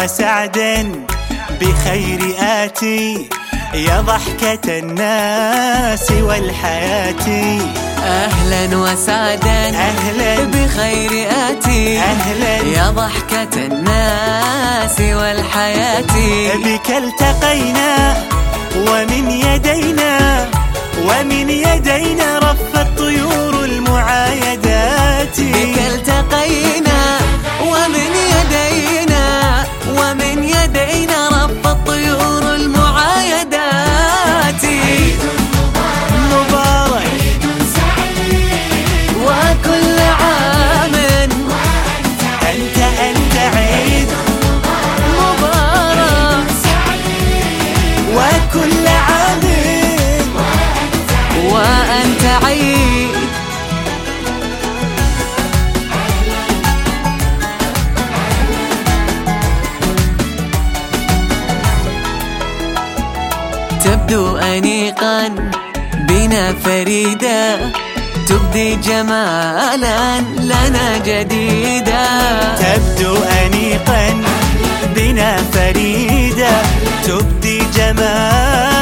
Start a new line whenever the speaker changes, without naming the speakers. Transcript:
وسعدا بخير آتي يا ضحكة الناس والحياة.
أهلا وسعدا
أهلا
بخير آتي
أهلا
يا ضحكة الناس والحياة.
بك التقينا ومن يدينا رفت طيور المعايدات.
بك التقينا ومن يدينا رفت طيور المعايدات.
عيد مبارك
وكل عام
أنت عيد
مبارك
وكل عام
وأنت عيد. تبدو أنيقا بنا فريدا، تبدي جمالا لنا جديدا.
تبدو أنيقا بنا فريدا، تبدي جمالا